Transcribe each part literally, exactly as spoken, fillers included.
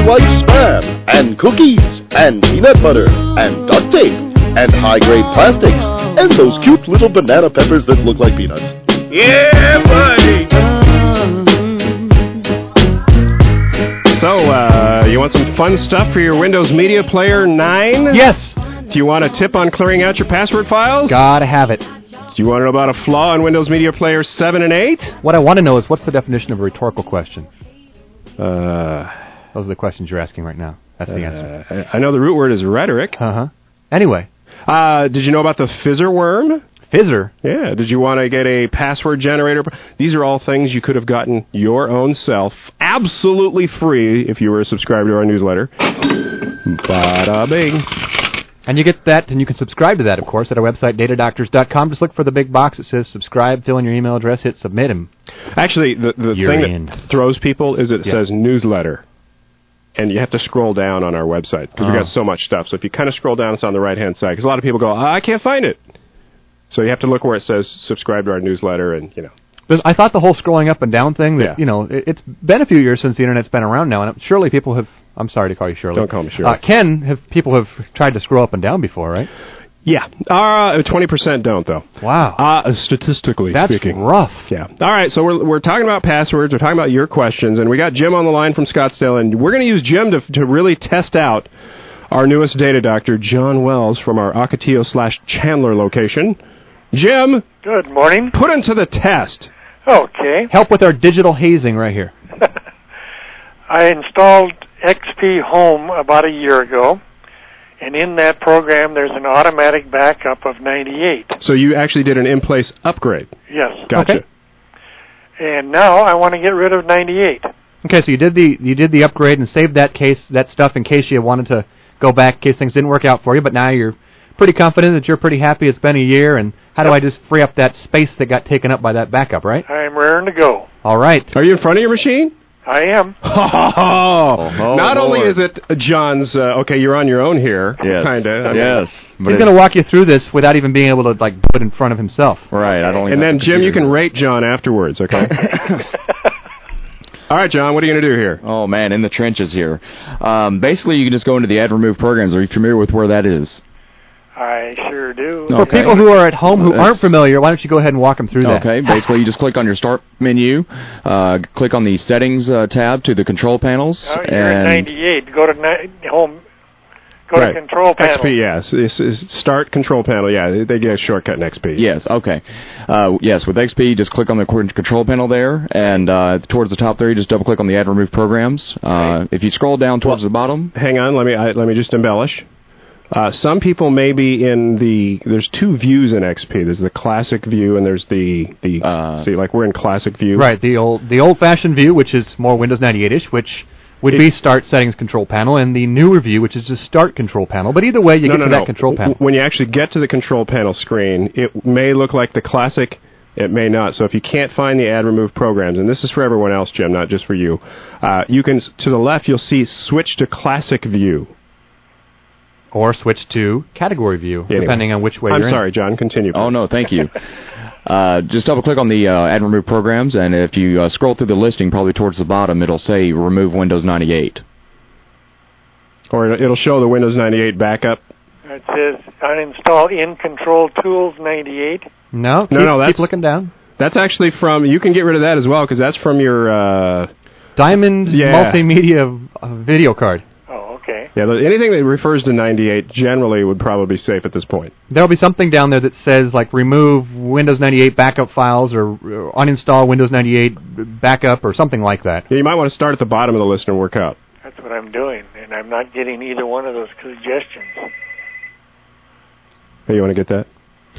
like Spam, and cookies, and peanut butter, and duct tape, and high-grade plastics, and those cute little banana peppers that look like peanuts. Yeah, buddy! So, uh, you want some fun stuff for your Windows Media Player nine? Yes! Do you want a tip on clearing out your password files? Gotta have it. Do you want to know about a flaw in Windows Media Player seven and eight? What I want to know is, what's the definition of a rhetorical question? Uh, Those are the questions you're asking right now. That's the uh, answer. I know the root word is rhetoric. Uh-huh. Anyway. Uh, did you know about the Fizzer worm? Fizzer? Yeah. Did you want to get a password generator? These are all things you could have gotten your own self absolutely free if you were subscribed to our newsletter. Bada bing. And you get that, and you can subscribe to that, of course, at our website, data doctors dot com. Just look for the big box that says subscribe, fill in your email address, hit submit, and actually, the, the thing in. that throws people is it yeah. says newsletter. And you have to scroll down on our website, because oh. we've got so much stuff. So if you kind of scroll down, it's on the right-hand side, because a lot of people go, oh, I can't find it. So you have to look where it says subscribe to our newsletter, and, you know. But I thought the whole scrolling up and down thing, that yeah. you know, it, it's been a few years since the Internet's been around now, and surely people have... I'm sorry to call you Shirley. Don't call me Shirley. Uh, Ken, have people have tried to scroll up and down before, right? Yeah. Uh, twenty percent don't, though. Wow. Uh, statistically That's speaking. That's rough. Yeah. All right, so we're we're talking about passwords. We're talking about your questions, and we got Jim on the line from Scottsdale, and we're going to use Jim to to really test out our newest data doctor, John Wells, from our Ocotillo slash Chandler location. Jim. Good morning. Put him to the test. Okay. Help with our digital hazing right here. I installed X P Home about a year ago, and in that program there's an automatic backup of ninety-eight. So you actually did an in-place upgrade? Yes. Gotcha. Okay. And now I want to get rid of ninety-eight. Okay, so you did the you did the upgrade and saved that case that stuff in case you wanted to go back in case things didn't work out for you, but now you're pretty confident that you're pretty happy it's been a year, and how do I just free up that space that got taken up by that backup, right? I'm raring to go. All right. Are you in front of your machine? I am. Oh, oh, Not Lord. only is it John's, uh, okay, you're on your own here, yes. kind of. I mean, yes. He's going to walk you through this without even being able to, like, put it in front of himself. Right. I don't. And then, Jim, you can rate John afterwards, okay? All right, John, what are you going to do here? Oh, man, in the trenches here. Um, basically, you can just go into the add remove programs. Are you familiar with where that is? I sure do. For okay. people who are at home who That's, aren't familiar, why don't you go ahead and walk them through that? Okay, basically you just click on your Start menu, uh, click on the Settings uh, tab to the control panels. Oh, you're and at ninety-eight. Go to ni- Home. Go right. to Control Panel. X P, yes. This is Start Control Panel. Yeah, they, they get a shortcut in X P. Yes, okay. Uh, yes, with X P, just click on the Control Panel there, and uh, towards the top there, you just double-click on the Add Remove Programs. Uh, right. If you scroll down towards well, the bottom... Hang on, let me I, let me just embellish. Uh, some people may be in the, there's two views in X P. There's the classic view and there's the, the uh, see, like we're in classic view. Right, the old the old-fashioned view, which is more Windows ninety-eight-ish, which would it, be Start Settings Control Panel, and the newer view, which is just Start Control Panel. But either way, you no, get no, to no. that Control Panel. When you actually get to the Control Panel screen, it may look like the classic, it may not. So if you can't find the Add Remove Programs, and this is for everyone else, Jim, not just for you, uh, you can, to the left, you'll see Switch to Classic View. Or switch to category view, anyway. depending on which way I'm you're sorry, in. John. Continue. Oh, no, thank you. uh, just double-click on the uh, Add and Remove Programs, and if you uh, scroll through the listing, probably towards the bottom, it'll say Remove Windows ninety-eight. Or it'll show the Windows ninety-eight backup. It says uninstall in Control Tools ninety-eight. No, keep, no, no. That's keep looking down. That's actually from. You can get rid of that as well because that's from your uh, Diamond yeah. Multimedia uh, video card. Oh, okay. Yeah, anything that refers to ninety-eight generally would probably be safe at this point. There'll be something down there that says like remove Windows ninety-eight backup files or, or uninstall Windows ninety-eight backup or something like that. Yeah, you might want to start at the bottom of the list and work out. That's what I'm doing, and I'm not getting either one of those suggestions. Hey, you want to get that?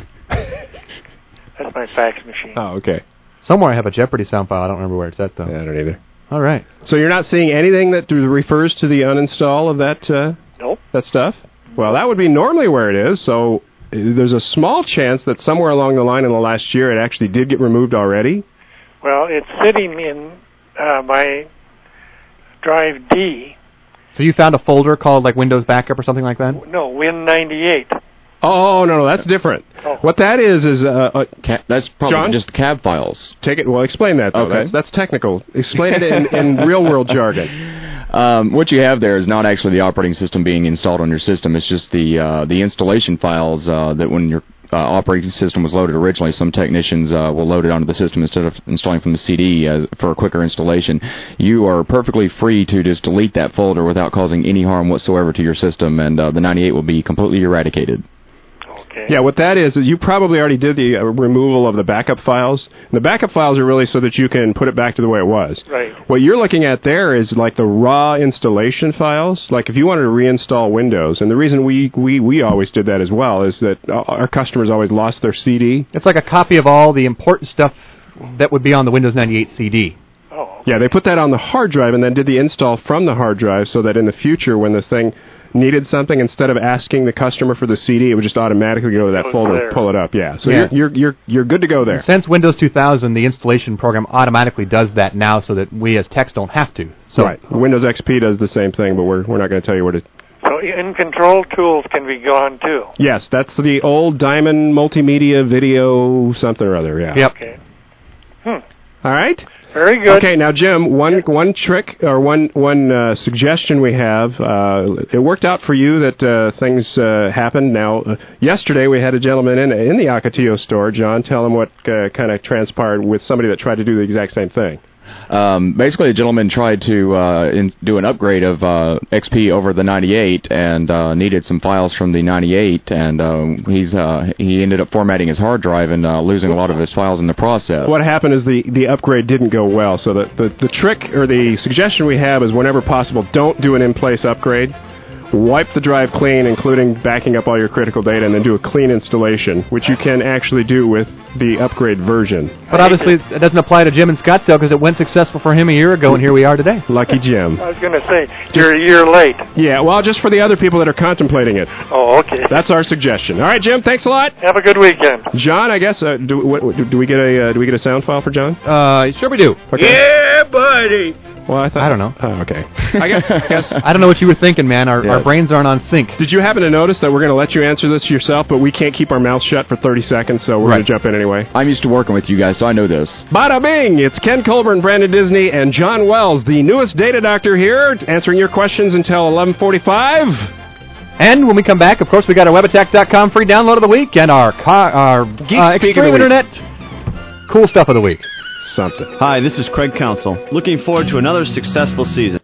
That's my fax machine. Oh, okay. Somewhere I have a Jeopardy sound file. I don't remember where it's at, though. Yeah, I don't either. All right. So you're not seeing anything that refers to the uninstall of that uh, nope. that stuff? Well, that would be normally where it is, so there's a small chance that somewhere along the line in the last year it actually did get removed already? Well, it's sitting in uh, my Drive D. So you found a folder called like Windows Backup or something like that? No, Win ninety-eight. Oh, no, no, that's different. Oh. What that is is... Uh, uh, Ca- that's probably John? just cab files. Take it. Well, explain that, though. Okay. That's, that's technical. Explain it in, in real-world jargon. Um, what you have there is not actually the operating system being installed on your system. It's just the uh, the installation files uh, that when your uh, operating system was loaded originally, some technicians uh, will load it onto the system instead of installing from the C D as for a quicker installation. You are perfectly free to just delete that folder without causing any harm whatsoever to your system, and uh, the ninety-eight will be completely eradicated. Yeah, what that is, is you probably already did the uh, removal of the backup files. And the backup files are really so that you can put it back to the way it was. Right. What you're looking at there is like the raw installation files. Like if you wanted to reinstall Windows, and the reason we, we, we always did that as well is that our customers always lost their C D. It's like a copy of all the important stuff that would be on the Windows ninety-eight C D. Oh. Okay. Yeah, they put that on the hard drive and then did the install from the hard drive so that in the future when this thing needed something, instead of asking the customer for the C D, it would just automatically go to that folder there. and pull it up. Yeah, so Yeah. You're, you're you're you're good to go there. Since Windows two thousand, the installation program automatically does that now, so that we as techs don't have to. So right. Windows X P does the same thing, but we're we're not going to tell you what it. So in control tools can be gone too. Yes, that's the old Diamond Multimedia Video something or other. Yeah. Yep. Okay. Hmm. All right. Very good. Okay, now Jim, one one trick or one one uh, suggestion we have. Uh, it worked out for you that uh, things uh, happened. Now, uh, yesterday we had a gentleman in in the Ocotillo store. John, tell him what uh, kind of transpired with somebody that tried to do the exact same thing. Um, basically, a gentleman tried to uh, in, do an upgrade of uh, X P over the ninety-eight and uh, needed some files from the ninety-eight, and uh, he's uh, he ended up formatting his hard drive and uh, losing a lot of his files in the process. What happened is the, the upgrade didn't go well, so the, the, the trick or the suggestion we have is whenever possible, don't do an in-place upgrade. Wipe the drive clean, including backing up all your critical data, and then do a clean installation, which you can actually do with the upgrade version. But obviously, it doesn't apply to Jim in Scottsdale because it went successful for him a year ago, and here we are today. Lucky Jim. I was going to say, you're a year late. Yeah, well, just for the other people that are contemplating it. Oh, okay. That's our suggestion. All right, Jim, thanks a lot. Have a good weekend. John, I guess, uh, do, what, do we get a uh, do we get a sound file for John? Uh, sure we do. Okay. Yeah, buddy. Well, I thought. I don't know. Oh, okay. I guess. I guess. I don't know what you were thinking, man. Our, Yes. our brains aren't on sync. Did you happen to notice that we're going to let you answer this yourself, but we can't keep our mouths shut for thirty seconds, so we're Right. going to jump in anyway? I'm used to working with you guys, so I know this. Bada bing! It's Ken Colburn, Brandon Disney, and John Wells, the newest data doctor here, answering your questions until eleven forty-five. And when we come back, of course, we got our web attack dot com free download of the week and our, car, our uh, Speak of the Extreme Week. Internet cool stuff of the week. Something. Hi, this is Craig Counsell. Looking forward to another successful season.